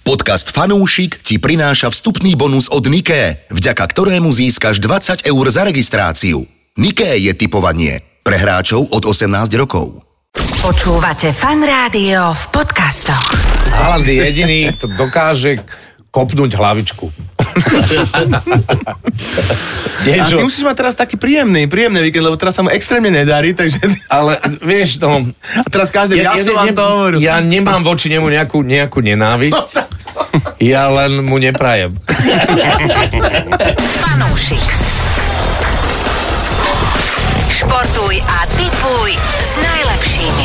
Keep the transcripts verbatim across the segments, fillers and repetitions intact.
Podcast Fanúšik ti prináša vstupný bonus od Niké, vďaka ktorému získaš dvadsať eur za registráciu. Niké je tipovanie pre hráčov od osemnásť rokov. Počúvate Fan Rádio v podcastoch. Haaland je jediný, kto dokáže kopnúť hlavičku. A ty musíš mať teraz taký príjemný, príjemný víkend, lebo teraz sa mu extrémne nedarí, takže... Ale vieš, no... A teraz každý ja, ja, ja som vám to hovoril. Ja nemám voči nemu nejakú, nejakú nenávisť, ja len mu neprajem. Fanúšik. Športuj a tipuj s najlepšími.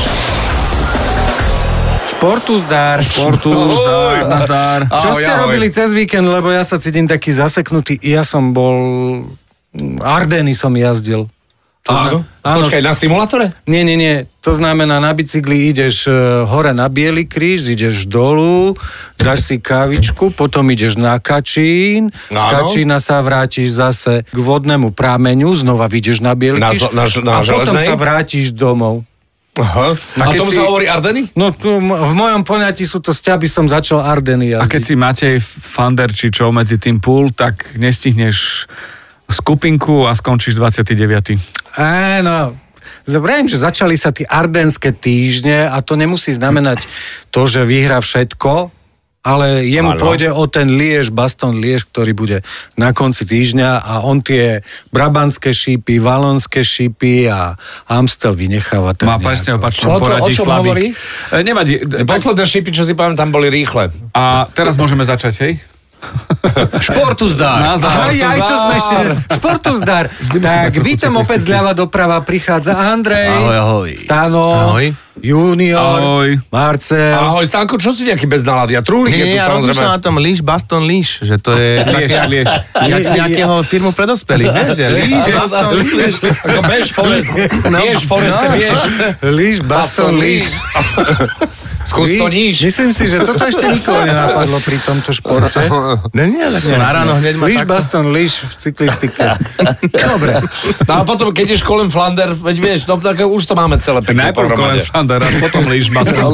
Športu zdar. Športu zdar, nazdar. Čo Ahoj, ste ahoj. robili cez víkend, lebo ja sa cítim taký zaseknutý. Ja som bol... Ardeny som jazdil. To Áno? zna... Počkaj, na simulátore? Nie, nie, nie. To znamená, na bicykli ideš uh, hore na Bielý kríž, ideš dolu, dáš si kávičku, potom ideš na Kačín, z Áno. Kačína sa vrátiš zase k vodnému prámeňu, znova vyjdeš na Bielý Na kríž zo- na ž- na a potom železnej? sa vrátiš domov. Aha. A, keď tomu si- sa hovorí Ardeny? No tu, v mojom poňatí sú to sťaby, som začal Ardeny jazdiť. A keď si Matej Fander či čo medzi tým púl, tak nestihneš skupinku a skončíš dvadsiaty deviaty Áno. Zavrajím, že začali sa tie ardenské týždne a to nemusí znamenať to, že vyhrá všetko, ale jemu Áno. pôjde o ten Liež, Baston Liež, ktorý bude na konci týždňa a on tie brabantské šípy, valonské šípy a Amstel vynecháva tak Má nejako. presne opačnom O to- o poradí čom Slavík. hovorí? E, Nevadí. Tak- Posledné šipy, čo si pamätám, boli rýchle. A teraz môžeme začať, hej? Športu zdar. Nazdar. Aj, aj to sme ešte... Športu zdar. Tak, vítam opäť zľava doprava, prichádza Andrej. Ahoj, ahoj. Stano. Ahoj. Junior. Ahoj. Marcel. Ahoj, Stanko, čo si nejaký bez nálady? A Trúlik je tu Nie, ja rozmýšľam samozrejme. na tom líš, baston, líš, že to je Lieš, také, lieš. jak z nejakého filmu pre dospelých, vieš, že líš, baston, líš. Ako bež, Forest, bež, Foreste, bež. Líš, Baston, líš. Skús to níž. Myslím si, že toto ešte nikoho nenapadlo pri tomto športe. No nie, tak na ráno hneď ma Líš, tak... Baston, líš v cyklistike. Dobre. No a potom, keď ješ kolem Flander, veď vieš, no tak už to máme celé pekne Najprv kolem pohromade. Fander a potom líš Baston.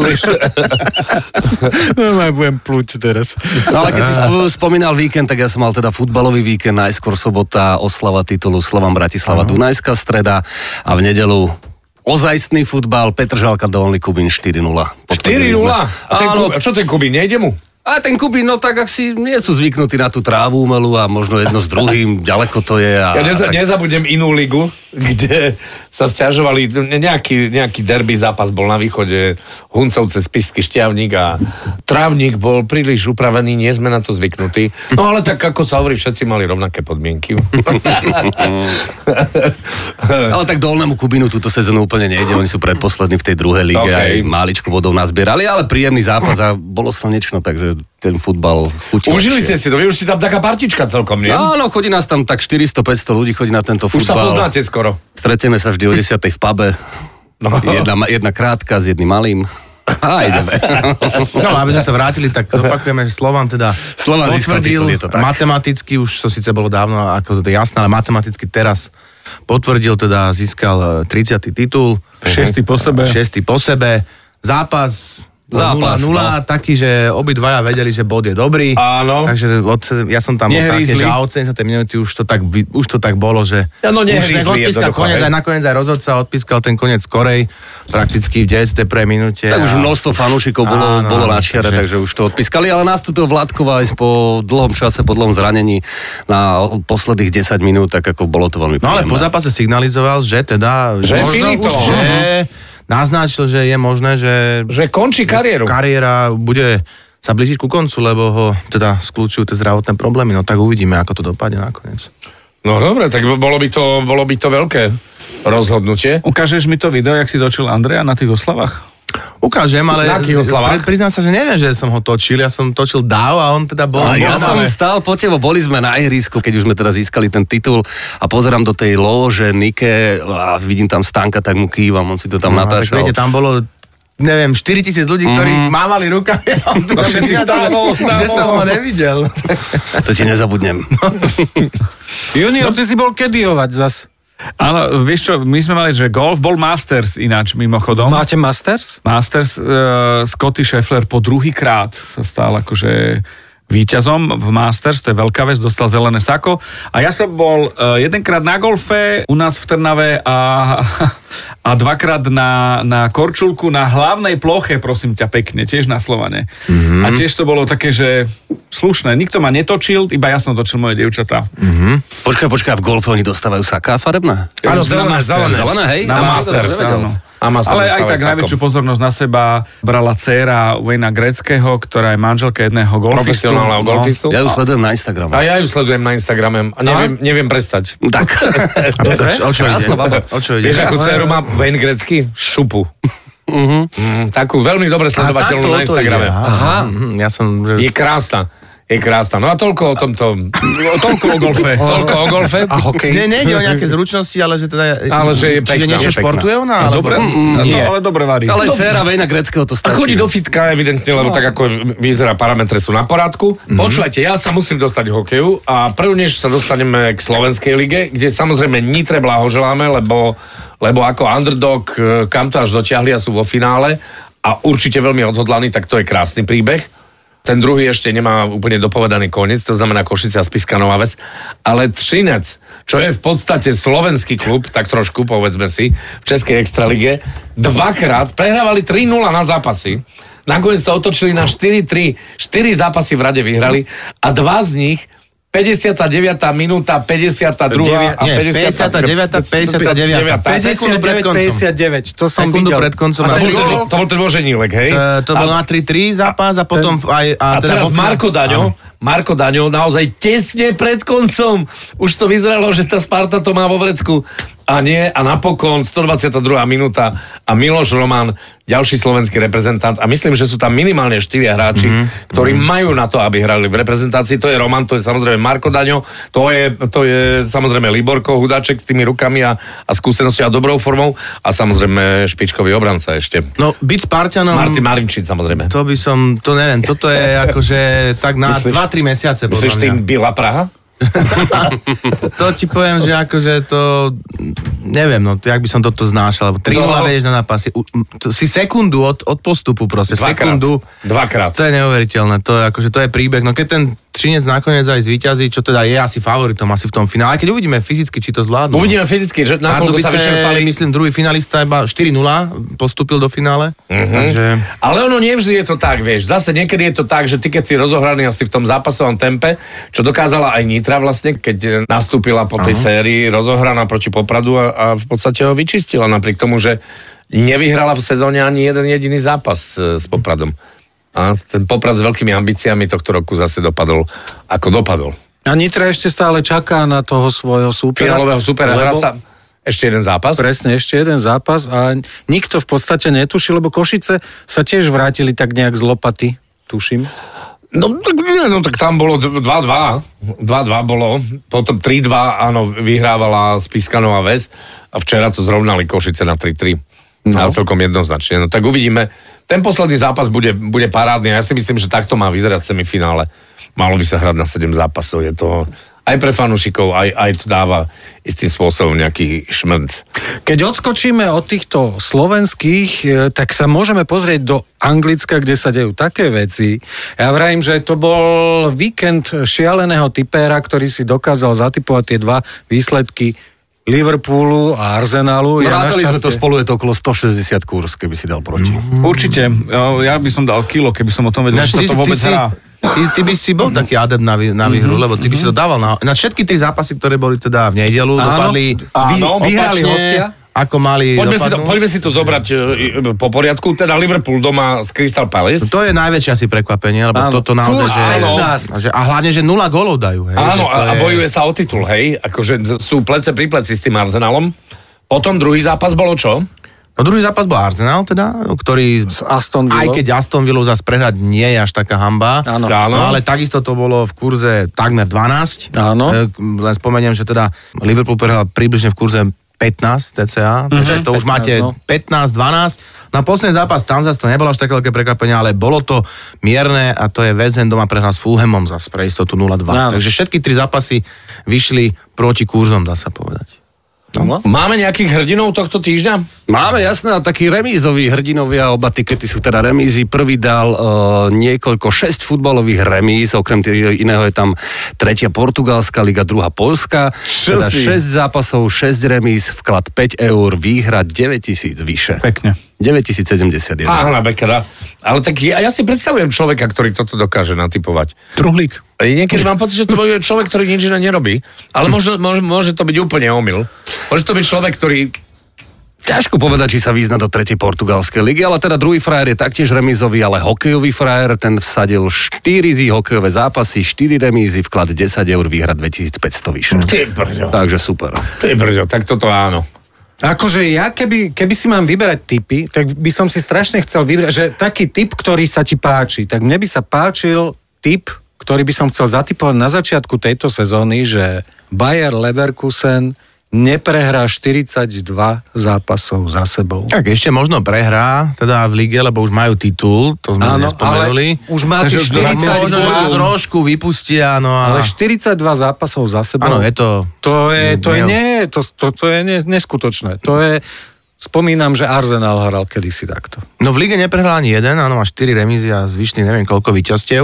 Normálne budem pluť teraz. No ale keď si sp- spomínal víkend, tak ja som mal teda futbalový víkend, najskôr sobota, oslava titulu Slovan Bratislava Dunajská streda a v nedeľu ozajstný futbal, Petržalka Dolný Kubín štyri nula. štyri nula? A, ten Áno. Kub- a čo ten Kubín, nejde mu? A ten Kubín, no tak ak si nie sú zvyknutí na tú trávu umelú a možno jedno s druhým, ďaleko to je. A, Ja neza, tak, nezabudnem inú ligu, kde sa sťažovali, nejaký, nejaký derby zápas bol na východe, Huncovce, Spišský Šťavnik a Trávnik bol príliš upravený, nie sme na to zvyknutí. No ale tak, ako sa hovorí, všetci mali rovnaké podmienky. ale tak Dolnému Kubínu túto sezónu úplne nejde, oni sú predposlední v tej druhej lige, Okay. aj máličku bodov nazbierali, ale príjemný zápas a bolo slnečno, takže ten futbal chutil. Užili ste si to, vy už si tam taká partička celkom, nie? Áno, chodí nás tam tak štyristo päťsto ľudí, chodí na tento Už sa futbal. poznáte skoro. Stretieme sa vždy o desiatej v pube. No. Jedna, jedna krátka s jedným malým. A ideme. No, aby sme sa vrátili, tak opakujeme, že Slovan teda Slovan získal potvrdil titul, je to tak. matematicky, už to síce bolo dávno, ako to je jasné, ale matematicky teraz potvrdil, teda získal tridsiaty titul. Šiestý po sebe. Šiestý po sebe. Zápas Zápas, nula nula, taký, že obidvaja vedeli, že bod je dobrý. Áno. Takže od, ja som tam bol také, Nehrízli. že od sedemdesiatej minúty už to tak, vy- už to tak bolo, že Ja, no, už nehrízli nech odpískal jednoducho, koniec, hej. aj nakoniec aj rozhodca odpískal ten koniec skorej, prakticky v deväťdesiatej prvej minúte. Tak už a- množstvo fanúšikov bolo, Áno, bolo áno, na čiare, takže- takže už to odpískali, ale nastúpil Vládko Vajs po dlhom čase, po dlhom zranení na posledných desať minút, tak ako bolo to veľmi No ale po príjemné. zápase signalizoval, že teda... Že je možno finito. už, že naznačil, že je možné, že Že končí kariéru. kariéra bude sa blížiť ku koncu, lebo ho teda skľúčujú tie zdravotné problémy. No tak uvidíme, ako to dopadne nakoniec. No dobre, tak bolo by to, bolo by to veľké rozhodnutie. Ukážeš mi to video, jak si točil Andreja na tých oslavách? Ukážem, ale Na akých oslavách? pri, priznám sa, že neviem, že som ho točil. Ja som točil dáv a on teda bol... A ja bol- som stál po tebo, boli sme na ihrisku, keď už sme teda získali ten titul a pozerám do tej lóže Nike a vidím tam Stanka, tak mu kývam, on si to tam No, tak natáčal. viete, tam bolo neviem, štyritisíc ľudí, ktorí mm. mávali rukami. A on teda všetci vyjadril, stávo, stávo. že som ho nevidel. To ti nezabudnem. Junior, ty si bol kedy ovať zas? Áno, vieš čo, my sme mali, že golf bol Masters ináč mimochodom. Máte Masters? Masters, uh, Scotty Scheffler po druhý krát sa stal akože víťazom v Masters, to je veľká vec, dostal zelené sako. A ja som bol uh, jedenkrát na golfe u nás v Trnave a, a dvakrát na, na Korčulku na hlavnej ploche, prosím ťa pekne, tiež na Slovane. Mm-hmm. A tiež to bolo také, že slušné, nikto ma netočil, iba ja som točil moje dievčatá. Mm-hmm. Počkaj, počkaj, v golfe oni dostávajú saká farebná? Áno, zelené, zelené. Zelené, hej? Na, na Masters, áno. Ale aj tak najväčšiu pozornosť na seba brala dcéra Wayna Gretzkyho, ktorá je manželka jedného golfistu. Profesionálneho golfistu. Ja ju sledujem na Instagrame. A ja ju sledujem na Instagrame. A neviem, neviem prestať. Tak. O čo ide? O čo ide? Vieš, ako dceru má Wayne Gretzky? Šupu. Uh-huh. Mm, takú veľmi dobre sledovateľnú na Instagrame. Aha. Ja som... Je krásna. Je krásna. No a toľko o tomto... O toľko o golfe. Toľko o golfe. A hokej? Nie, nejde o nejaké zručnosti, ale že teda... Ale že je pekná. Čiže niečo Je pekná. športuje ona? Alebo... Dobre, no, ale dobre varí. Ale dcéra Wayna Gretzkyho to A stačí. chodí do fitka, evidentne, lebo tak ako vyzerá, parametre sú na porádku. Mm-hmm. Počúvajte, ja sa musím dostať k hokeju a prv než sa dostaneme k Slovenskej lige, kde samozrejme Nitre blahoželáme, lebo, lebo ako underdog, kam to až dotiahli a sú vo finále a určite veľmi odhodlaní, tak to je krásny príbeh. Ten druhý ešte nemá úplne dopovedaný koniec, to znamená Košice a Spišská Nová Ves. Ale Třinec, čo je v podstate slovenský klub, tak trošku, povedzme si, v Českej extralige, dvakrát prehrávali tri nula na zápasy. Nakoniec sa otočili na štyri tri. štyri zápasy v rade vyhrali a dva z nich päťdesiata deviata minúta, päťdesiata druhá a Nie, päťdesiata päťdesiata deväť, päťdesiata deväť. päťdesiatdeväť päťdesiatdeväť, to som Sekundu videl. pred koncom. A To A bol to ten, bolo- to bol ten Boženílek, hej? To, to bol na tri tri zápas a potom aj... A, A, teraz teda vo finále- Marko Daňo, Marko Daňo naozaj tesne pred koncom. Už to vyzeralo, že tá Sparta to má vo vrecku. A nie, a napokon stodvadsiata druhá minúta a Miloš Roman, ďalší slovenský reprezentant. A myslím, že sú tam minimálne štyria hráči, mm-hmm. ktorí majú na to, aby hrali v reprezentácii. To je Roman, to je samozrejme Marko Daňo, to je, to je samozrejme Liborko Hudáček s tými rukami a, a skúsenosťou a dobrou formou. A samozrejme špičkový obranca ešte. No, byť Spartanom... Martin Marinčík, samozrejme. To by som, to neviem, toto je akože tak na Myslíš- dva tri mesiace. podľa Myslíš mňa. tým Bila Praha? To ti poviem, že akože to, neviem, no, jak by som toto znášal, lebo tri nula No. vieš na zápasy, U- to si sekundu od, od postupu proste, Dvakrát. sekundu, Dvakrát. to je neuveriteľné, to je akože, to je príbeh, no keď ten Třinec nakoniec aj zvíťazí, čo teda je asi favoritom asi v tom finále, aj keď uvidíme fyzicky, či to zvládnu. Uvidíme fyzicky, že nakoľko sa vyčerpali. myslím, druhý finalista iba štyri nula postúpil do finále, Mhm. takže... Ale ono nevždy je to tak, vieš. Zase niekedy je to tak, že ty keď si rozohraný asi v tom zápasovom tempe, čo dokázala aj Nitra vlastne, keď nastúpila po tej Aha. sérii rozohraná proti Popradu a, a v podstate ho vyčistila napriek tomu, že nevyhrala v sezóne ani jeden jediný zápas e, s Popradom. A ten Poprad s veľkými ambíciami tohto roku zase dopadol, ako dopadol. A Nitra ešte stále čaká na toho svojho súpera. Finálového supera hrá sa ešte jeden zápas. Presne, ešte jeden zápas a nikto v podstate netušil, lebo Košice sa tiež vrátili tak nejak z lopaty, tuším. No tak, nie, no tak tam bolo dva dva. dva dva bolo, potom tri dva, áno, vyhrávala Spišská Nová Ves a včera to zrovnali Košice na tri tri. No. Ale celkom jednoznačne. No tak uvidíme. Ten posledný zápas bude, bude parádny a ja si myslím, že takto má vyzerať semifinále. Malo by sa hrať na sedem zápasov. Je to aj pre fanúšikov, aj, aj to dáva istým spôsobom nejaký šmrnc. Keď odskočíme od týchto slovenských, e, tak sa môžeme pozrieť do Anglicka, kde sa dejú také veci. Ja vravím, že to bol víkend šialeného tipéra, ktorý si dokázal zatipovať tie dva výsledky Liverpoolu a Arsenalu. No, Ja rátali sme našťastie- to spolu, je to okolo stošesťdesiat kurz, keby si dal proti. Určite. Ja by som dal kilo, keby som o tom vedel, Ináč, že sa to vôbec si, hrá. ty, ty by si bol taký adept na, vý- na výhru, lebo ty by si to dával na, na všetky tri zápasy, ktoré boli teda v nedeľu, Áno. dopadli Áno. Vyhrali opačne, hostia. ako mali Poďme si, to, dopadnúť. poďme si to zobrať e, e, po poriadku. Teda Liverpool doma z Crystal Palace. To je najväčšie asi prekvapenie, lebo Áno. toto naozaj, Kurz že, pätnásť. že... A hlavne, že nula gólov dajú. Hej, Áno, že to a, a je- bojuje sa o titul, hej. Akože sú plece pri pleci s tým Arsenalom. Potom druhý zápas bolo čo? No druhý zápas bol Arsenal, teda, ktorý... S Aston Villou. Aj keď Aston Villou zase prehrať nie je až taká hamba. Áno. Áno. No ale takisto to bolo v kurze takmer dvanásť. Áno. E, Len spomeniem, že teda Liverpool prehral približne v kurze pätnásť cca. Mm-hmm. Takže to už pätnásť, máte no. pätnásť dvanásť. Na posledný zápas tam zase to nebolo až také veľké prekvapenie, ale bolo to mierne a to je West Ham doma prehral s Fulhamom zase pre istotu nula dva. Áno. Takže všetky tri zápasy vyšli proti kurzom, dá sa povedať. No. Máme nejakých hrdinov tohto týždňa? Máme, jasné, a takí remízoví hrdinovia, oba tikety sú teda remízy. Prvý dal uh, niekoľko, šesť futbalových remíz, okrem tého iného je tam tretia portugalská liga, druhá poľská. Teda šesť zápasov, šesť remíz, vklad päť eur, výhra deväťtisíc vyše. Pekne. deväťtisícsedemdesiatjeden. Áno, Bekera. Ale tak ja, ja si predstavujem človeka, ktorý toto dokáže natypovať. Truhlík. Niekedy mám pocit, že to je človek, ktorý nič iné nerobí, ale môže, môže, môže to byť úplne omyl. Môže to byť človek, ktorý... Ťažko povedať, či sa význa do tretej portugalskej ligy, ale teda druhý frajer je taktiež remízový, ale hokejový frajer, ten vsadil štyri z hokejové zápasy, štyri remízy, vklad desať eur, výhra dvetisícpäťsto vyše. Ty brďo. Takže super. Ty brďo, tak toto áno. Akože ja, keby, keby si mám vyberať tipy, tak by som si strašne chcel vybrať, že taký tip, ktorý sa ti páči, tak mne by sa páčil tip, ktorý by som chcel zatipovať na začiatku tejto sezóny, že Bayer Leverkusen neprehrá štyridsaťdva zápasov za sebou. Tak ešte možno prehrá, teda v lige, lebo už majú titul, to sme áno, nespomenuli. Ale už má tých štyridsaťdva. Trošku vypustia, no a... Ale štyridsaťdva zápasov za sebou. Áno, je to... To je, to je, nie, to, to, to je nie, neskutočné. To je... Spomínam, že Arsenal hral kedysi takto. No v lige neprehral ani jeden, áno, má štyri remízy a zvyšný neviem koľko víťazstiev.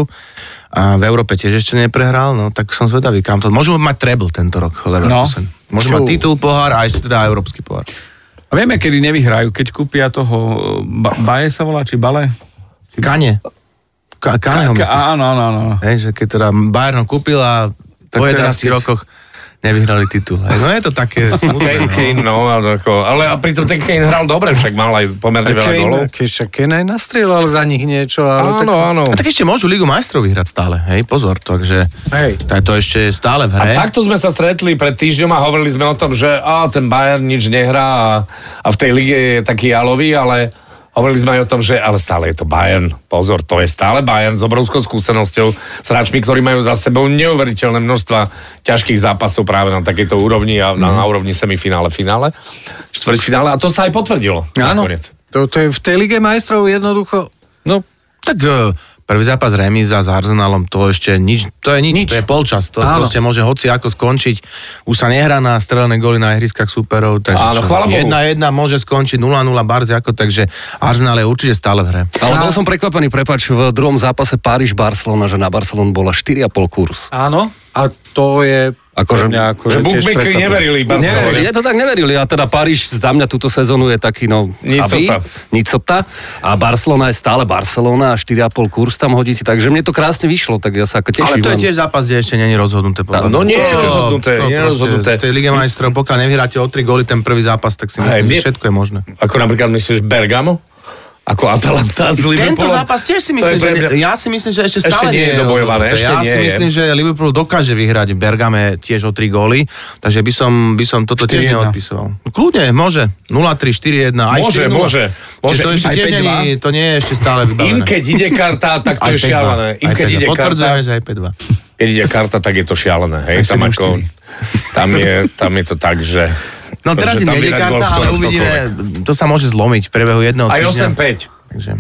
A v Európe tiež ešte neprehral, no tak som zvedavý, kam to... Môžu mať treble tento rok, Leverkusen. No. Môžu mať titul, pohár a ešte teda európsky pohár. A vieme, kedy nevyhrajú, keď kúpia toho... Ba- Baje sa volá, či Bale? Kane. Ka- Kane ho Ka- myslíš? Áno, áno, áno. Hej, že keď teda Bayern ho kúpil a Tak po teraz jedenástich keď- rokoch nevyhrali titul. Hej, no je to také smutné. Kane, Kane, no, ako, ale a pritom ten Kane hral dobre, však mal aj pomerne veľa golov. Keď však Kane aj nastrieľal za nich niečo, ale Áno, tak... áno. A tak ešte môžu Ligu majstrov vyhrať stále, hej, pozor, takže Hej. tak to ešte je stále v hre. A takto sme sa stretli pred týždňom a hovorili sme o tom, že á, ten Bayern nič nehrá a, a v tej lige je taký jalový, ale hovorili sme aj o tom, že ale stále je to Bayern. Pozor, to je stále Bayern s obrovskou skúsenosťou, s hráčmi, ktorí majú za sebou neuveriteľné množstva ťažkých zápasov práve na takejto úrovni a na, na úrovni semifinále, finále, štvrťfinále a to sa aj potvrdilo. Áno, nakoniec. to, to je v tej Lige majstrov jednoducho... No, Tak uh, prvý zápas remíza s Arsenalom, to ešte nič, to je nič, Nič. to je polčas, to Áno. proste môže hoci ako skončiť. Už sa nehrá na strelené góly na ihriskách súperov, takže Áno, čo, chvála Bohu. jedna jedna môže skončiť nula nula barzi ako, takže Arsenal je určite stále v hre. Ale bol som prekvapený, prepáč, v druhom zápase Paríž-Barcelona, že na Barcelonu bola štyri a pol kurz. áno, a to je... Akože- pre mňa akože Že tiež bookmakeri prekvapivé. neverili Barcelone. Neverili, je to tak neverili. A teda Paríž za mňa túto sezónu je taký, no... Nicota. aby, nicota. A Barcelona je stále Barcelona a štyri a pol kurz tam hodíte, takže mne to krásne vyšlo, tak ja sa ako teším. Ale to je len- tiež zápas, kde ešte nie je rozhodnuté. podľa No mňa. nie je To- rozhodnuté, to nie je proste rozhodnuté. V tej Lige majstrov, pokiaľ nevyhráte o tri góly ten prvý zápas, tak si Hej, myslím, mne- že všetko je možné. Ako napríklad myslíš Bergamo? Ako Atalanta s Liverpoolom? Tento zápas tiež si To myslím, je pre že mňa- ne, ja si myslím, že ešte Ešte stále nie je nie je dobojované, rozhodnuté. ešte Ja nie si je. myslím, že Liverpool dokáže vyhrať v Bergame tiež o tri góly, takže by som, by som toto tiež štyri jedna. neodpisoval. Kľudne, môže. nula tri, štyri jedna, aj Môže, štyri nula. môže. Čiže Môže. to ešte Aj tiež päť dva. nie, to nie je ešte stále vybavené. Im keď ide karta, tak to Aj je päť dva. šialené. Im Aj keď päť dva. ide karta, Potvrdzujem, že aj päť dva. keď ide karta, tak je to šialené. Hej, Aj tam, sedem ako, štyri. tam, je, tam je to tak, že... No teraz že im tam nejde vydať gól karta, ale skoro uvidíme, ktokoľvek. to sa môže zlomiť v priebehu jedného Aj týždňa. osem päť. Takže...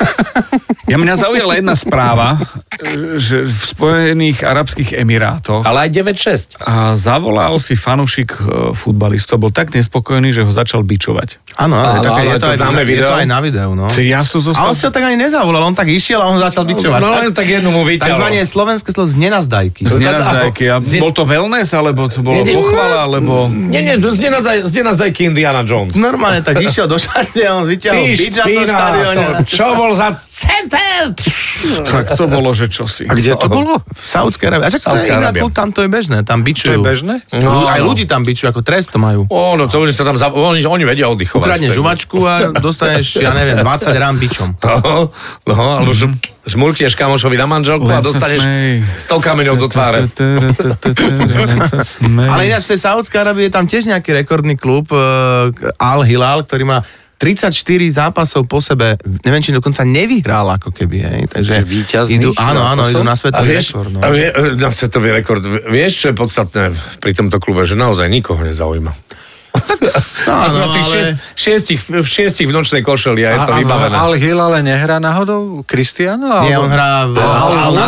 Ja mňa zaujala jedna správa, že v Spojených Arabských Emirátoch Ale aj deväť šesť. a zavolal si fanúšik e, futbalistov, bol tak nespokojný, že ho začal bičovať. Áno, áno, Áno, je, také, ale je, to to aj, známe je to video. aj na videu, no. Čiže ja som A zostal... on si ho tak ani nezavolal, on tak išiel a on začal bičovať. No len tak jednu mu vyťalo. Takzvané slovenské slovo z nenazdajky. Z nenazdajky. A bol to wellness, alebo to bolo Nie, nie, pochvala, alebo... Nie, nie, z nenazdaj- z nenazdajky Indiana Jones. Normálne tak išiel do šatne a on vyťahol Ty bič na to špína, štadióne. to, čo bol za center? Tak to bolo, že čosi. A kde to bolo? V Saúdskej Arábii. A však to je Saudská inak, Arábia. tam to je bežné, tam To bičujú. je bežné? No, Aj no. ľudí tam bičujú, ako trest to majú. Ó, no to oni sa tam, za... oni, oni vedia oddychovať. Ukradneš žuvačku a dostaneš, ja neviem, dvadsať rán bičom. No, no, alebo ž, žmurkneš kamošovi na manželku a Len sa dostaneš smej. sto kameňov do tváre. Len sa smej. Ale ináč v tej Saúdskej Arábii je tam tiež nejaký rekordný klub uh, Al Hilal, ktorý má tridsaťštyri zápasov po sebe, neviem, či dokonca nevyhral ako keby, hej. Takže Že víťazných idú, áno, áno, zápasov? idú na A svetový vieš, rekord. No. a vie, na svetový rekord. Vieš, čo je podstatné pri tomto klube? Že naozaj nikoho nezaujíma. Áno, Na tých ale... šiest, šiestich, v šiestich v nočnej košeli a je to a, a vybavené. Al Hilale nehrá náhodou Cristiano? Nie, alebo- on hrá v Al, Al Nasser.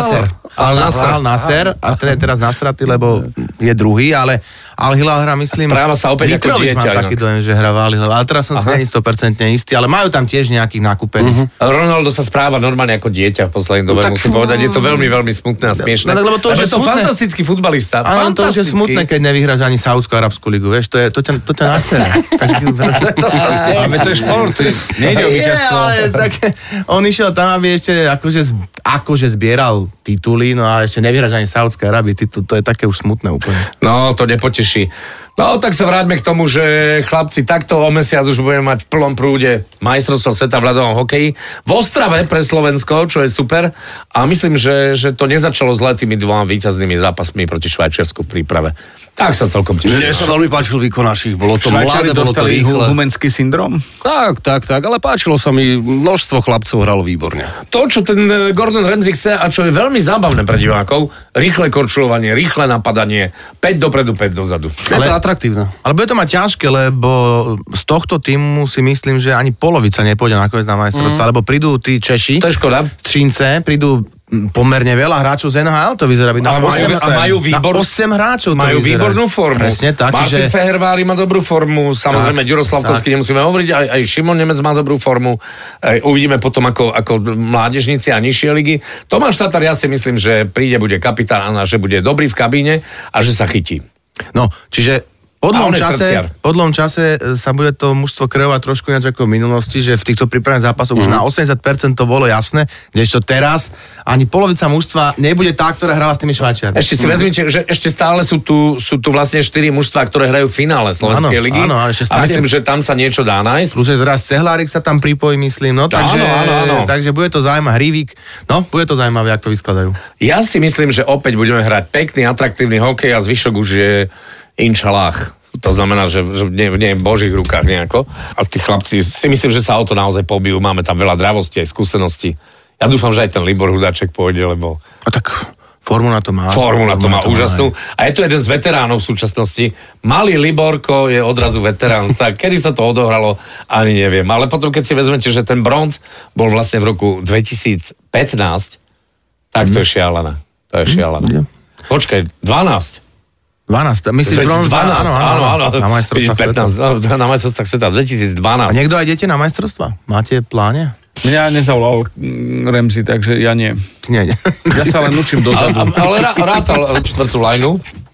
Al-Nasr, Al-Nasr a ten je teraz nasratý, lebo je druhý, ale Al-Hilal hrá, myslím... Správa sa opäť ako Mitrovič dieťa. mám taký dojem, že hrá v Al-Hilal, ale teraz som si není sto percent istý, ale majú tam tiež nejakých nakúpených. Uh-huh. Ronaldo sa správa normálne ako dieťa v poslednej dobe, tak, musím povedať. Je to veľmi, veľmi smutné a smiešné. No, lebo to už je to smutné. fantastický futbalista. Áno, to už je smutné, keď nevyhráš ani Saúdskú arabskú ligu, vieš, to, je, to ťa, to ťa nasere. Takže to proste... Ale to je šport, nejde o Je, víťazstvo. ale tak, on išiel tam, aby ešte akože, akože zbieral tituly, no a ešte nevyhráš ani Saúdskej Arabii titul, to je také už smutné úplne. No, to nepoteší. No, tak sa vráťme k tomu, že chlapci, takto o mesiac už budeme mať v plnom prúde majstrovstvo sveta v ľadovom hokeji v Ostrave pre Slovensko, čo je super. A myslím, že, že to nezačalo zle tými dvoma víťaznými zápasmi proti Švajčiarsku v príprave. Tak sa celkom teším. Mne sa veľmi páčil výkon našich, bolo to Švajčari mladé, bolo to dostali rýchle. humenský syndrom? Tak, tak, tak, ale páčilo sa mi, množstvo chlapcov hralo výborne. To, čo ten Gordon Ramsay chce a čo je veľmi zábavné pre divákov, rýchle korčulovanie, rýchle napadanie, päť dopredu, päť dozadu. Je to atraktívne. Ale bude to mať ťažké, lebo z tohto týmu si myslím, že ani polovica nepôjde nakoniec na majstrovstvá, mm. lebo prídu tí Češi, To je škoda. Třince, prídu pomerne veľa hráčov z en há el, to vyzerá byť na A majú, osem, a majú, výbor, na osem hráčov to majú vyzerá. výbornú formu. Presne tak, Martin čiže... Fehervári má dobrú formu, samozrejme Ďuroslavkovský nemusíme hovoriť, aj, aj Šimon Nemec má dobrú formu. Aj, uvidíme potom ako, ako mládežníci a nižšie ligy. Tomáš Tatar, ja si myslím, že príde, bude kapitán a že bude dobrý v kabíne a že sa chytí. No, čiže po A on dlhom je čase, srdciar. po dlhom čase sa bude to mužstvo kreovať trošku ináč ako v minulosti, že v týchto prípravných zápasoch mm-hmm. už na osemdesiat percent to bolo jasné, kdežto teraz ani polovica mužstva nebude tá, ktorá hrala s tými Švajčiarmi. Ešte si vezmite, že ešte stále sú tu, sú tu vlastne štyri mužstvá, ktoré hrajú v finále Slovenskej Áno, ligy. áno, a ešte a stále- myslím, že tam sa niečo dá nájsť. Plus je teraz Cehlárik sa tam pripojí, myslím, no takže, áno, áno. takže bude to zaujímavé, Hrívík, no bude to zaujímavé, jak to vyskladajú. Ja si myslím, že opäť budeme hrať pekný, atraktívny hokej a zvyšok už je inšalách. To znamená, že, že nie, nie je v božích rukách nejako. A tí chlapci si myslím, že sa o to naozaj pobijú. Máme tam veľa dravosti aj skúseností. Ja dúfam, že aj ten Libor Hudáček pôjde, lebo A tak formu na to má. formu na to má úžasnú. A je to jeden z veteránov v súčasnosti. Malý Liborko je odrazu veterán. Tak kedy sa to odohralo, ani neviem. Ale potom, keď si vezmete, že ten bronz bol vlastne v roku dvetisícpätnásť, tak to je šialené. To je šialené. Počkaj, dvanásť. dvanásť, myslíš bronz? dvanásť, áno, áno. Na majstrovstvách sveta. pätnásť, na majstrovstvách sveta, A dvetisícdvanásť. niekto aj idete na majstrovstvá? Máte pláne? Mňa nezavolal mm, Ramsey, takže ja nie. Nie, nie. Ja sa len učím Ale, dozadu. ale rá- rátal štvrtú lajnu.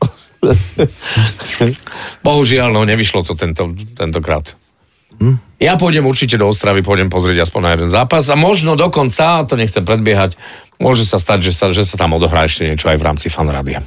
Bohužiaľ, no, nevyšlo to tento, tentokrát. Hm? Ja pôjdem určite do Ostravy, pôjdem pozrieť aspoň na jeden zápas a možno dokonca, to nechcem predbiehať, môže sa stať, že sa, že sa tam odohrá ešte niečo aj v rámci fanrádia.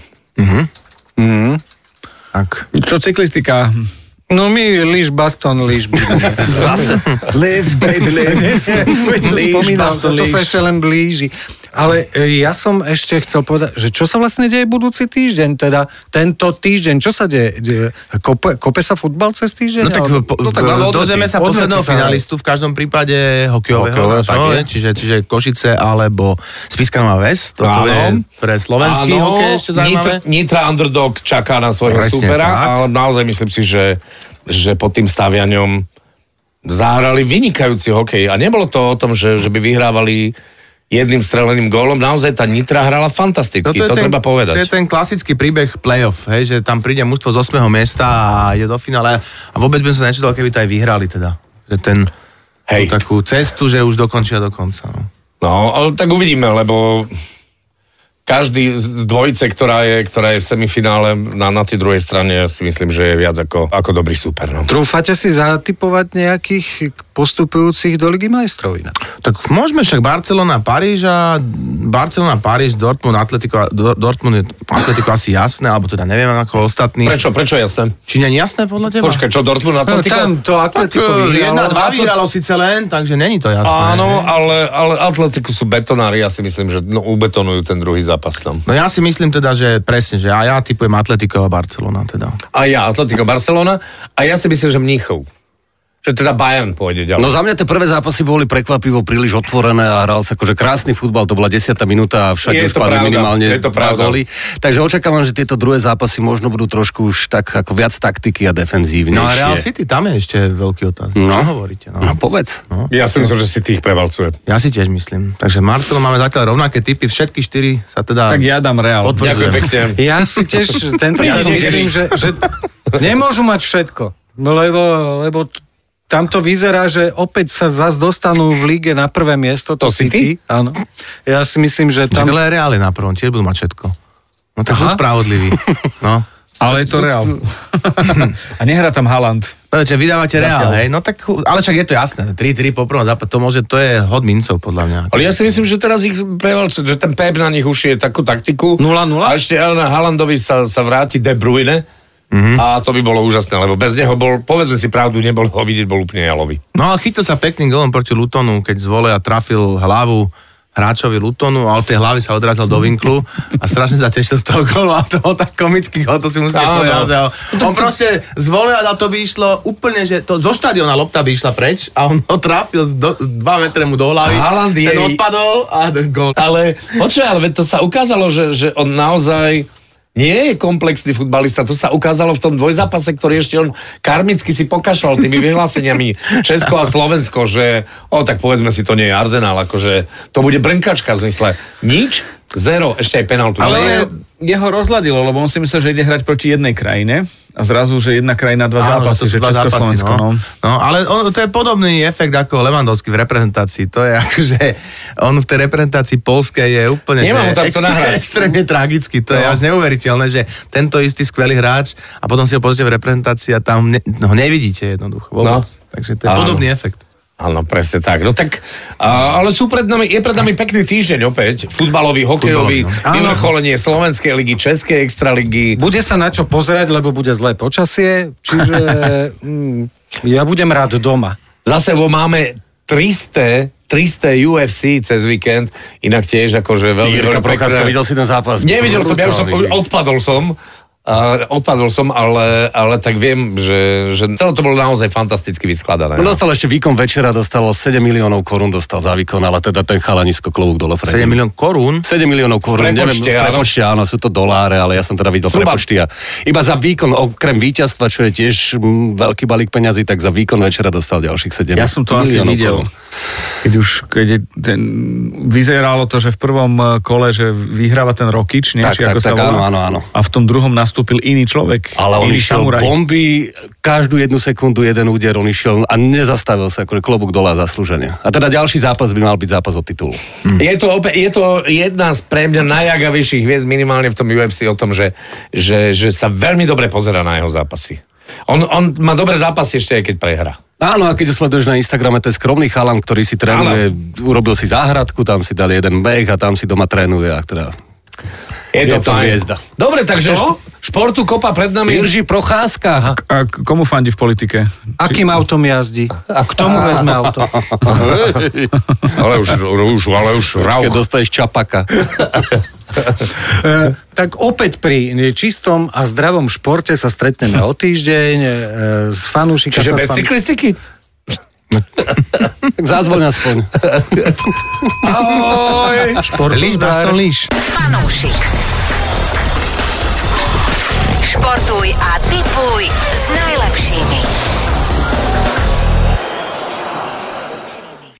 Tak. Čo cyklistika? No my líš baston, líš budeme. Zase. Live, baby, live. To Líš, spomínam, baston, to sa líš. ešte len blíži. Ale e, ja som ešte chcel povedať, že čo sa vlastne deje budúci týždeň, teda tento týždeň, čo sa deje? deje kope, kope sa futbal cez týždeň? No tak, Alebo- po, no tak len dozrieme sa odletí posledného sa. finalistu v každom prípade hokejového, Hokejové, tak no, je. čiže, čiže Košice alebo Spišská Nová Ves, toto Áno. je pre slovenský Áno, hokej ešte zaujímavé. Nitra, Nitra Underdog čaká na svojho Presne supera, tak. ale naozaj myslím si, že, že pod tým staviaňom zahrali vynikajúci hokej. A nebolo to o tom, že, že by vyhrávali jedným streleným gólom. Naozaj tá Nitra hrala fantasticky, to, to ten, treba povedať. To je ten klasický príbeh play-off, hej, že tam príde mužstvo z ôsmeho miesta a ide do finále a vôbec by som sa nečítal, keby to aj vyhrali teda. Že ten, Hej. tú takú cestu, že už dokončia do konca. No. No, ale tak uvidíme, lebo každý z dvojice, ktorá je, ktorá je v semifinále na, na tej druhej strane, si myslím, že je viac ako, ako dobrý super. No. Trúfate si zatipovať nejakých postupujúcich do Ligy majstrov inak? Tak môžeme však Barcelona, Paríž a Barcelona, Paríž, Dortmund, Atletico, Dortmund je Atletico asi jasné, alebo teda neviem ako ostatní. Prečo, prečo jasné? Či nie je jasné podľa teba? Počkaj, čo Dortmund No, Atletico? tam to Atletico jedna, vyhralo. dva vyhralo síce len, takže není to jasné. Áno, ale, ale Atletiku sú betonári, ja si myslím, že no, ubetonujú ten druhý zápas tam. No ja si myslím teda, že presne, že a ja typujem Atletico a Barcelona teda. A ja, Atletico Barcelona, a ja si myslím, že Mníchov. že teda Bayern pôjde ďalej. No za mňa tie prvé zápasy boli prekvapivo príliš otvorené a hral sa akože krásny futbal, to bola desiata minúta a všade Je už to padli pravda, minimálne je to dva pravda. góly. Takže očakávam, že tieto druhé zápasy možno budú trošku už tak ako viac taktiky a defenzívnejšie. No a Real City, tam je ešte veľký otáznik. No. Čo hovoríte? No. No povedz. No. Ja si myslím, že si tých prevalcuje. Ja si tiež myslím. Takže Marcelo, máme zatiaľ rovnaké typy, všetky štyri sa teda... Tak ja dám Real. Ďakujem pekne. Ja si tiež tento Ja ja som myslím, že, že nemôžu mať všetko. Lebo, lebo tam to vyzerá, že opäť sa zase dostanú v líge na prvé miesto. To, To City? Áno. Ja si myslím, že tam... Ale Real je na prvom, tiež budú mať všetko. No tak buď Aha. spravodlivý. No. Ale je to Real. A nehrá tam Haaland. Viete, vydávate Real, hej? No tak, ale však je to jasné. tri tri po prvom západe, to môže, to je hod mincov, podľa mňa. Ale ja si myslím, že teraz ich prevalcuje, že ten Pep na nich ušije takú taktiku. nula nula? A ešte na Haalandovi sa, sa vráti De Bruyne. Mm-hmm. A to by bolo úžasné, lebo bez neho bol, povedzme si pravdu, nebol ho vidieť, bol úplne jalový. No ale chytil sa pekným golom proti Lutonu, keď zvole a trafil hlavu hráčovi Lutonu a od tej hlavy sa odrazil do vinklu a strašne sa tešil z toho gólu a to bol tak komický gól, to si musíte Áno. povedať. Že on proste zvole a to by išlo úplne, že to zo štadiona lopta by išla preč a on ho trafil do, dva metre mu do hlavy, Haaland je- ten odpadol a gól. Ale počuj, ale to sa ukázalo, že, že on naozaj nie je komplexný futbalista. To sa ukázalo v tom dvojzápase, ktorý ešte on karmicky si pokašľal tými vyhláseniami Česko a Slovensko, že o, tak povedzme si, to nie je Arsenal, akože to bude brnkačka v zmysle. Nič, zero, ešte aj penaltu. Ale Ale jeho rozladilo, lebo on si myslel, že ide hrať proti jednej krajine a zrazu, že jedna krajina, dva Áno, zápasy, to sú že dva Česko-Slovensko. zápasy, No. no. no, ale on, to je podobný efekt ako Lewandowski v reprezentácii. To je akože, on v tej reprezentácii poľskej je úplne Nemám ho že takto extré, nahrať. extrémne tragický. To no. je No. až neuveriteľné, že tento istý skvelý hráč a potom si ho pozrite v reprezentácii a tam ne, ho nevidíte jednoducho vôbec. No. Takže to je Áno. podobný efekt. Áno, presne tak. No tak, a, ale sú pred nami, je pred nami pekný týždeň opäť. Futbalový, hokejový, Futbalový, no. vyvrcholenie Slovenskej ligy, Českej extraligy. Bude sa na čo pozerať, lebo bude zlé počasie, čiže mm, ja budem rád doma. Za sebou máme tristo, tristo U F C cez víkend, inak tiež akože veľmi... Jirka veľmi Procházka, pekné. videl si ten zápas? Nevidel som, ja už som, Brutálny. odpadol som. Uh, odpadol som, ale, ale tak viem, že, že celé to bolo naozaj fantasticky vyskladané. No dostal ešte výkon večera, dostal sedem miliónov korún dostal za výkon, ale teda ten chalanisko klobúk dole. pred sedem ním. milión korún. sedem miliónov korún, neviem, prepočte, v áno. prepočte, áno, sú to doláre, ale ja som teda videl Zhruba- prepočty. A iba za výkon, okrem víťazstva, čo je tiež mm, veľký balík peňazí, tak za výkon večera dostal ďalších sedem Ja som to asi miliónov videl. korún. Keď už, keď je ten, vyzeralo to, že v prvom eh, kole, že vyhráva ten Rokič, nie? Tak, Či tak, ako sa tak, volá. áno, áno, áno. A v tom druhom nastúpil iný človek. Ale on iný išiel samuraj. bomby, každú jednu sekundu jeden úder, on išiel a nezastavil sa, ako klobúk dole zaslúženia. A teda ďalší zápas by mal byť zápas o titul. Hm. Je, to opäť, je to jedna z pre mňa najagavejších hviezd minimálne v tom U F C o tom, že, že, že sa veľmi dobre pozerá na jeho zápasy. On, on má dobré zápasy ešte aj keď prehrá. Áno, a keď ho sleduješ na Instagrame, to je skromný chalan, ktorý si trénuje, urobil si záhradku, tam si dal jeden beh a tam si doma trénuje. A teda Je to, Je to fajn. hviezda. Dobre, takže šp- športu kopa pred nami. Jirži Procházka. A k- komu fandí v politike? Akým autom jazdí? K tomu vezme auto. Ale už, už, ale už rauch. Keď dostaneš čapaka. E, tak opäť pri čistom a zdravom športe sa stretneme o týždeň e, z fanúšika. Čiže sa bez s vami- cyklistiky? Tak zázvoň aspoň. Ahoj. Športu Líš, zdar. Baston, líš. Fanúšik. Športuj a tipuj s najlepším.